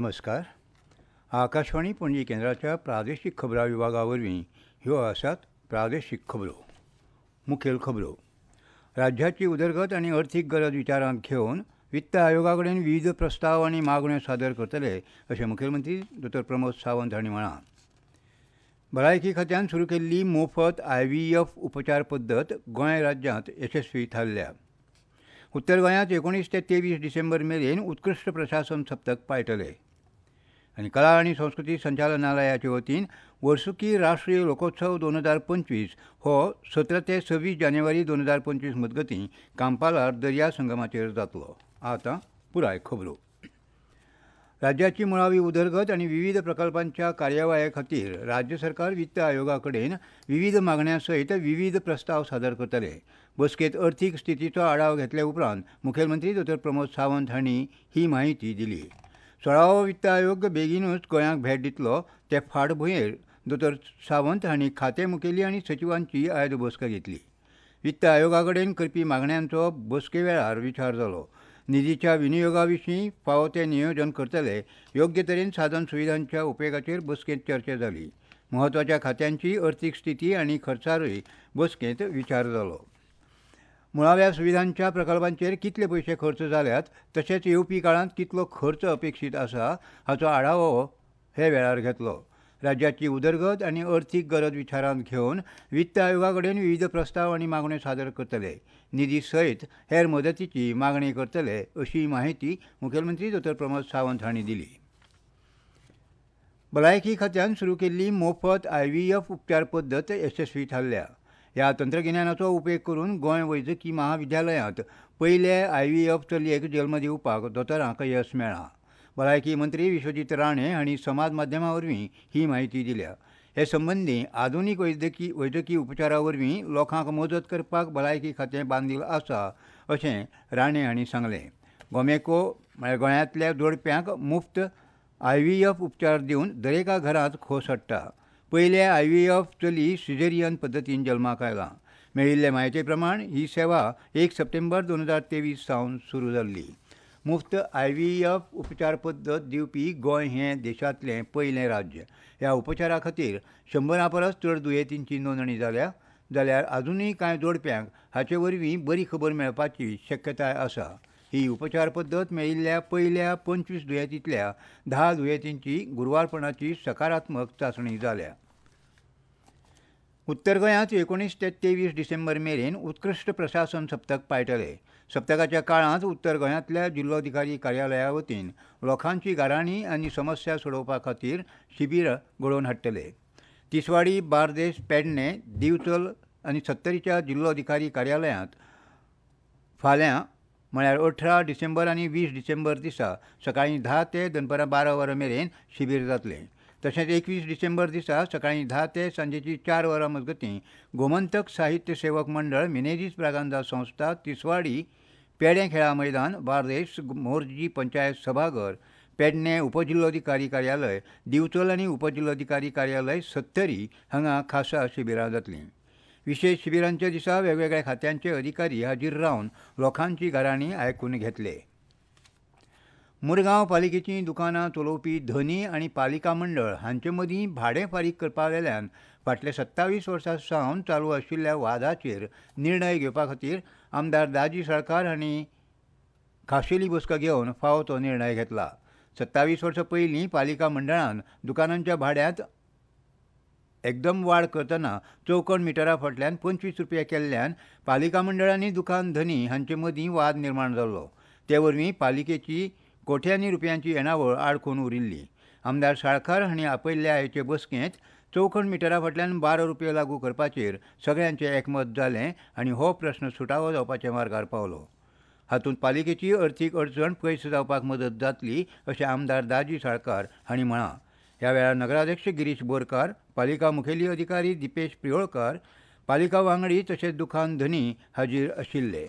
नमस्कार. आकाशवाणी पणजी केंद्राच्या प्रादेशीक खबरां विभागावरवीं ह्यो आसात प्रादेशीक खबरो. मुखेल खबरो. राज्याची उदरगत आनी अर्थीक गरज विचारांत घेवन वित्त आयोगा कडेन विविध प्रस्ताव आनी मागण्यो सादर करतले अशें मुखेलमंत्री डॉ. प्रमोद सावंत हांणी म्हळां. भलायकी खात्यान सुरू केल्ली मोफत IVF उपचार पद्दत गोंय राज्यांत यशस्वी थारल्या. उत्तर गोंयांत 19 ते 23 डिसेंबर मेरेन उत्कृश्ट प्रशासन सप्तक पाळटले. आनी कला आनी संस्कृती संचालनालयाचे वतीन वर्सुकी राष्ट्रीय लोकोत्सव 2025 हो 17 ते 26 जानेवारी 2025 मजगतीं कांपालार दर्या संगमाचेर जातलो. आतां पुराय खबरो. राज्याची मुळावी उदरगत आनी विविध प्रकल्पांच्या कार्यवाहे खातीर राज्य सरकार वित्त आयोगा कडेन विविध मागण्यां सयत विविध प्रस्ताव सादर करतले. बसकेंत अर्थीक स्थितीचो आढावो घेतल्या उपरांत मुखेलमंत्री डॉ. प्रमोद सावंत हांणी ही माहिती दिली. 16वो वित्त आयोग बेगीनूच गोंयांक भेट दितलो ते फाटभुंयेर डॉ. सावंत हांणी खातें मुखेली आनी सचिवांची आयज बसका घेतली. वित्त आयोगा कडेन करपी मागण्यांचो बसके वेळार विचार जालो. निधीच्या विनियोगा विशीं फावो तें नियोजन करतले. योग्य तरेन साधन सुविधांच्या उपेगाचेर बसकेंत चर्चा जाली. म्हत्वाच्या खात्यांची अर्थीक स्थिती आनी खर्चारूय बसकेंत विचार जालो. मुळाव्या सुविधांच्या प्रकल्पांचेर कितले पयशे खर्च जाल्यात तशेंच येवपी काळांत कितलो खर्च अपेक्षीत आसा हाचो आढावो हे वेळार घेतलो. राज्याची उदरगत आनी अर्थीक गरज विचारांत घेवन वित्त आयोगा कडेन विविध प्रस्ताव आनी मागण्यो सादर करतले. निधी सयत हेर मदतीची मागणी करतले अशी माहिती मुखेलमंत्री डॉ. प्रमोद सावंत हांणी दिली. भलायकी खात्यान सुरू केल्ली मोफत IVF उपचार पद्दत यशस्वी थारल्या. ह्या तंत्रगिन्यानाचो उपेग करून गोंय वैजकी महाविद्यालयांत पयले IVF चलयेक जल्म दिवपाक दोतोरांक येस मेळ्ळां. भलायकी मंत्री विश्वजीत राणे हांणी समाज माध्यमां वरवीं ही माहिती दिल्या. हे संबंदी आधुनीक वैजकी उपचारा वरवीं लोकांक मजत करपाक भलायकी खातें बांदील आसा अशें राणे हांणी सांगलें. गोमेको म्हळ्यार गोंयांतल्या जोडप्यांक मुफ्त IVF उपचार दिवन दरेका घरांत खोस हाडटा. पयले IVF चली सिझेरियन पद्दतीन जल्माक आयलां. मेळिल्ले म्हायती प्रमाण ही सेवा 1 सप्टेंबर 2023 सावन सुरू जाल्ली. मुफ्त IVF उपचार पद्दत दिवपी गोंय हें देशांतलें पयलें राज्य. ह्या उपचारा खातीर 100 परस चड दुयेंतींची नोंदणी जाल्या. जाल्यार आजुनूय कांय जोडप्यांक हाचे वरवीं बरी खबर मेळपाची शक्यताय आसा. ही उपचार पद्दत मेळिल्ल्या पयल्या 25 दुयेंतींतल्या 10 दुयेंतींची गुरवारपणाची सकारात्मक चांचणी जाल्या. उत्तर गोंयांत 19 ते 23 डिसेंबर मेरेन उत्कृश्ट प्रशासन सप्तक पाळटले. सप्तकाच्या काळांत उत्तर गोंयांतल्या जिल्लोधिकारी कार्यालया वतीन लोकांची गाराणी आनी समस्या सोडोवपा खातीर शिबीर घडोवन हाडटले. तिसवाडी, बार्देस, पेडणे, दिवचल आनी सत्तरीच्या जिल्लोधिकारी कार्यालयांत फाल्यां म्हळ्यार 18 डिसेंबर आनी 20 डिसेंबर दिसा सकाळीं 10 ते दनपारां 12 वरां मेरेन शिबीर जातलें. तशेंच 21 डिसेंबर दिसा सकाळीं 10 ते सांजेची 4 वरां मजगतीं गोमंतक साहित्य सेवक मंडळ, मिनेझीस ब्रागांझा संस्था, तिसवाडी, पेडे खेळा मैदान, बार्देस, मोर्जी पंचायत सभाघर, पेडणे उपजिल्लोधिकारी कार्यालय, दिवचल आनी उपजिल्लोधिकारी कार्यालय सत्तरी हांगा खासा शिबिरां जातलीं. विशेष शिबिरांच्या दिसा वेगवेगळ्या खात्यांचे अधिकारी हाजीर रावन लोकांची गाराणी आयकून घेतले. मुरगांव पालिकेचीं दुकानां चलोवपी धनी आनी पालिका मंडळ हांचे मदीं भाडें फारीक करपा वेल्यान फाटल्या 27 वर्सां सावन चालू आशिल्ल्या वादाचेर निर्णय घेवपा खातीर आमदार दाजी साळकार हांणी खाशेली बसका घेवन फावो तो निर्णय घेतला. 27 वर्सां पयलीं पालिका मंडळान दुकानांच्या भाड्यांत एकदम वाड करतना चौकण मिटरा फाटल्यान 25 रुपया केल्ल्यान पालिका मंडळांनी दुकान धनी हांचे मदीं वाद निर्माण जाल्लो. ते वरवीं पालिकेची कोट्यांनी रुपयांची येणावळ आडखून उरिल्ली. आमदार साळकार हांणी आपयल्ल्या आयचे बसकेंत चौखण मिटरा फाटल्यान 12 रुपया लागू करपाचेर सगळ्यांचें एकमत जालें आनी हो प्रस्न सुटावो जावपाच्या मार्गार पावलो. हातूंत पालिकेची अर्थीक अडचण पयस जावपाक मदत जातली अशें आमदार दाजी साळकार हांणी म्हळां. ह्या वेळार नगराध्यक्ष गिरीश बोरकार, पालिका मुखेली अधिकारी दिपेश प्रियोळकार, पालिका वांगडी तशेंच दुकान धनी हाजीर आशिल्ले.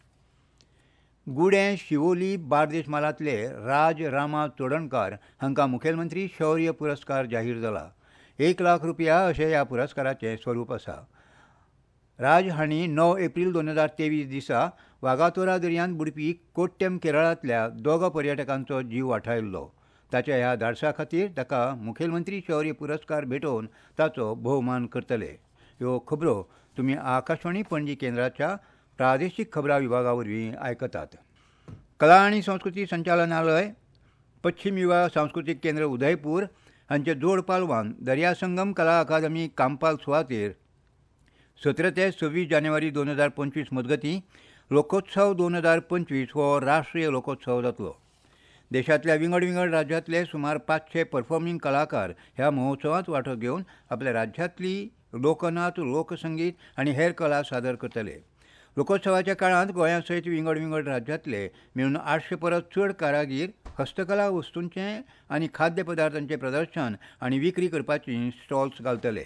गुडे, शिवोली, बार्देस मालांतले राज रामा चोडणकार हांकां मुखेलमंत्री शौर्य पुरस्कार जाहीर जाला. 1 लाख रुपया अशें ह्या पुरस्काराचें स्वरूप आसा. राज हांणी 9 एप्रील 2023 दिसा वागातोरा दर्यांत बुडपी कोट्टम केरळांतल्या 2 पर्यटकांचो जीव वाठायल्लो. ताच्या ह्या धाडसा खातीर ताका मुखेलमंत्री शौर्य पुरस्कार भेटोवन ताचो भोवमान करतले. ह्यो खबरो तुमी आकाशवाणी पणजी केंद्राच्या प्रादेशीक खबरां विभागा वरवीं आयकतात. कला आनी संस्कृती संचालनालय, पश्चिम युवा सांस्कृतीक केंद्र उदयपूर हांचे जोड पालवान दर्या संगम कला अकादमी कांपाल सुवातेर 17 ते 26 जानेवारी 2025 मजगतीं लोकोत्सव 2025 हो राष्ट्रीय लोकोत्सव जातलो. देशांतल्या विंगड राज्यांतले सुमार 500 परफॉर्मिंग कलाकार ह्या महोत्सवांत वांटो घेवन आपल्या राज्यांतली लोकनाच, लोकसंगीत आनी हेर कला सादर करतले. लोकोत्सवाच्या काळांत गोंया सयत विंगड राज्यांतले मेळून 800 परस चड कारागीर हस्तकला वस्तूंचें आनी खाद्य पदार्थांचें प्रदर्शन आनी विक्री करपाची स्टॉल्स घालतले.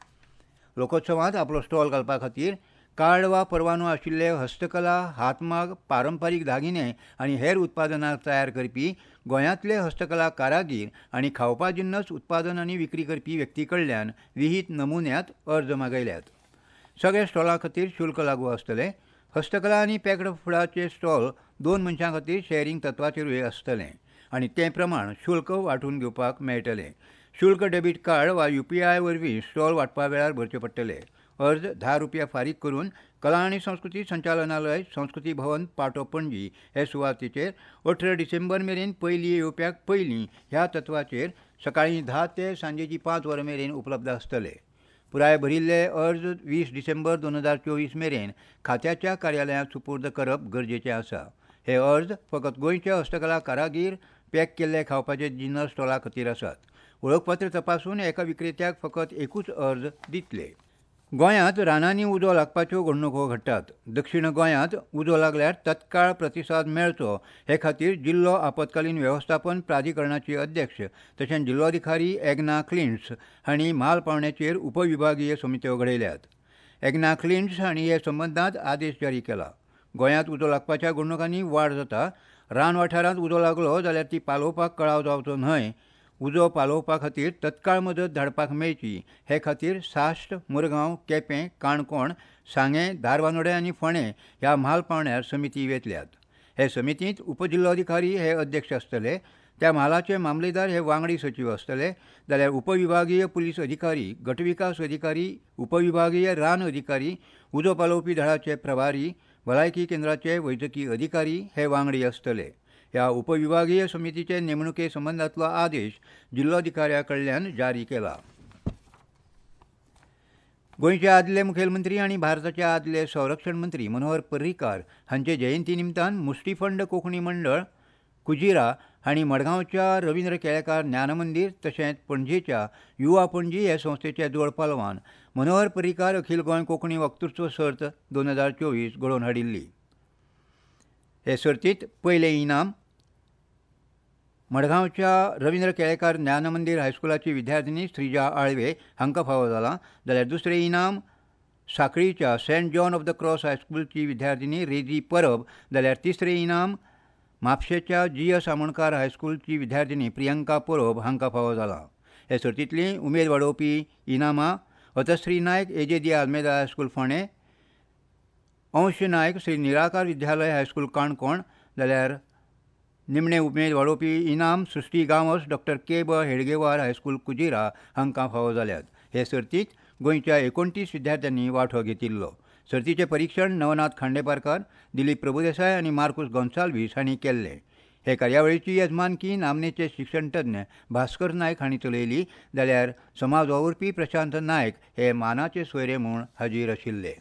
लोकोत्सवांत आपलो स्टॉल घालपा खातीर कार्ड वा परवानो आशिल्ले हस्तकला, हातमाग, पारंपारीक दागिने आनी हेर उत्पादनां तयार करपी गोंयांतले हस्तकला कारागीर आनी खावपा जिन्नस उत्पादन आनी विक्री करपी व्यक्ती कडल्यान विहीत नमुन्यांत अर्ज मागयल्यात. सगळ्या स्टॉलां खातीर शुल्क लागू आसतलें. हस्तकला आनी पॅक्ड फुडाचे स्टॉल 2 मनशां खातीर शेअरिंग तत्वाचेरूय आसतलें आनी ते प्रमाण शुल्क वांटून घेवपाक मेळटलें. शुल्क डेबिट कार्ड वा UPI वरवीं स्टॉल वांटपा वेळार भरचे पडटले. अर्ज ₹10 फारीक करून कला आनी संस्कृती संचालनालय, संस्कृती भवन, पाटो, पणजी हे सुवातेचेर 18 डिसेंबर मेरेन पयलीं येवप्याक पयलीं ह्या तत्वाचेर सकाळीं 10 ते सांजेची 5 वरां मेरेन उपलब्ध आसतले. पुराय भरिल्ले अर्ज 20 डिसेंबर 2024 मेरेन खात्याच्या कार्यालयांत सुपूर्द करप गरजेचें आसा. हे अर्ज फकत गोंयचे हस्तकला कारागीर, पॅक केल्ले खावपाचे जिन्नस स्टॉला खातीर आसात. वळखपत्र तपासून एका विक्रेत्याक फकत एकूच अर्ज दितले. गोंयांत रानांनी उजो लागपाच्यो घडणुको घडटात. दक्षिण गोंयांत उजो लागल्यार तत्काळ प्रतिसाद मेळचो हे खातीर जिल्लो आपतकालीन वेवस्थापन प्राधिकरणाचे अध्यक्ष तशेंच जिल्लोधिकारी एग्ना क्लिंट्स हांणी म्हाल पावंड्याचेर उपविभागीय समित्यो घडयल्यात. एग्ना क्लिंट्स हांणी हे संबंदांत आदेश जारी केला. गोंयांत उजो लागपाच्या घडणुकांनी वाड जाता. रान वाठारांत उजो लागलो जाल्यार ती पालोवपाक कळाव जावचो न्हय. उजो पालोवपा खातीर तत्काळ मदत धाडपाक मेळची हे खातीर साश्ट, मुरगांव, केपें, काणकोण, सांगें, धारबांदोडे आनी फोंडें ह्या म्हाल पावंड्यार समिती वेंचल्यात. हे समितींत उपजिल्लोधिकारी हे अध्यक्ष आसतले. त्या म्हालाचे मामलेदार हे वांगडी सचीव आसतले. जाल्यार उपविभागीय पुलीस अधिकारी, गटविकास अधिकारी, उपविभागीय रान अधिकारी, उजो पालोवपी दळाचे प्रभारी, भलायकी केंद्राचे वैजकी अधिकारी हे वांगडी आसतले. ह्या उपविभागीय समितीचे नेमणुके संबंदांतलो आदेश जिल्लोधिकाऱ्या कडल्यान जारी केला. गोंयचे आदले मुखेलमंत्री आनी भारताचे आदले संरक्षण मंत्री मनोहर पर्रीकार हांचे जयंती निमतान मुष्टिफंड कोंकणी मंडळ कुजिरा हांणी मडगांवच्या रवींद्र केळेकार ज्ञान मंदिर तशेंच पणजेच्या युवा पणजी हे संस्थेचे जोड पालवान मनोहर पर्रीकार अखील गोंय कोंकणी वक्तृत्व सर्त 2024 घडोवन हाडिल्ली. हे सर्तींत पयलें इनाम मडगांवच्या रवींद्र केळेकार ज्ञान मंदिर हायस्कुलाची विद्यार्थिनी श्रीजा आळवे हांकां फावो जाला. जाल्यार दुसरें इनाम सांखळीच्या Saint John of the Cross हायस्कूलची विद्यार्थिनी रेजी परब. जाल्यार तिसरें इनाम म्हापशेच्या GS आमोणकार हायस्कूलची विद्यार्थिनी प्रियंका परब हांकां फावो जाला. हे सर्तींतलीं उमेद वाडोवपी इनामां अतश्री नायक AJD आल्मेदा हायस्कूल फोंडें, अंश नायक श्री निराकार विद्यालय हायस्कूल काणकोण. जाल्यार निमणे उमेद वाडोवपी इनाम सृष्टी गांवस डॉ K. ब. हेडगेवार हायस्कूल कुजिरा हांकां फावो जाल्यात. हे सर्तींत गोंयच्या 29 विद्यार्थ्यांनी वांटो घेतिल्लो. सर्तीचें परीक्षण नवनाथ खांडेपारकार, दिलीप प्रभुदेसाय आनी मार्कुस गोन्साल्वीस हांणी केल्लें. हे कार्यावळीची येजमानकी नामनेचे शिक्षण तज्ञ भास्कर नायक हांणी चलयली. जाल्यार समाज वावुरपी प्रशांत नायक हे मानाचे सोयरे म्हूण हाजीर आशिल्ले.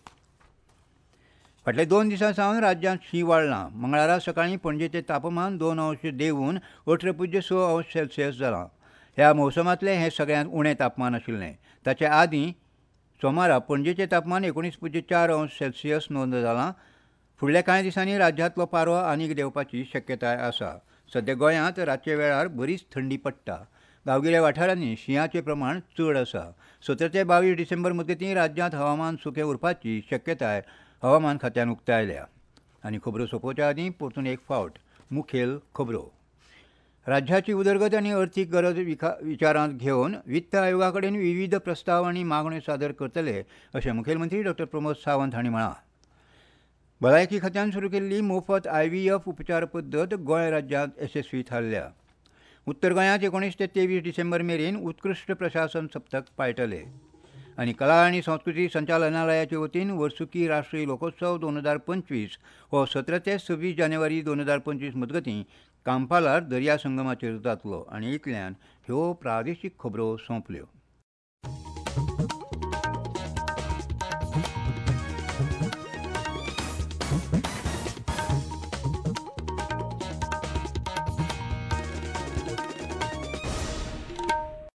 फाटल्या 2 दिसां सावन राज्यांत शीं वाडलां. मंगळारा सकाळीं पणजेचें तापमान 2 अंश देंवून 18.6 अंश सेल्सियस जालां. ह्या मोसमांतलें हें सगळ्यांत उणें तापमान आशिल्लें. ताचे आदीं सोमारा पणजेचें तापमान 19.4 अंश सेल्सियस नोंद जालां. फुडल्या कांय दिसांनी राज्यांतलो पारो आनीक देंवपाची शक्यताय आसा. सध्या गोंयांत रातचे वेळार बरीच थंडी पडटा. गांवगिऱ्या वाठारांनी शिंयाचें प्रमाण चड आसा. 17 ते 22 डिसेंबर मजगतीं राज्यांत हवामान सुकें उरपाची शक्यताय हवामान खात्यान उक्तायल्या. आनी खबरो सोंपोवच्या आदीं परतून एक फावट मुखेल खबरो. राज्याची उदरगत आनी अर्थीक गरज विचारांत घेवन वित्त आयोगा कडेन विविध प्रस्ताव आनी मागण्यो सादर करतले अशें मुखेलमंत्री डॉ प्रमोद सावंत हांणी म्हळां. भलायकी खात्यान सुरू केल्ली मोफत IVF उपचार पद्दत गोंय राज्यांत येसस्वी थारल्या. उत्तर गोंयांत 19 ते 23 डिसेंबर मेरेन उत्कृश्ट प्रशासन सप्तक पाळटले आनी कला आनी संस्कृती संचालनालयाचे वतीन वर्सुकी राष्ट्रीय लोकोत्सव 2025 हो 17 ते 26 जानेवारी 2025 मजगतीं कांपालार दर्या संगमाचेर जातलो आनी इतल्यान ह्यो प्रादेशीक खबरो सोंपल्यो.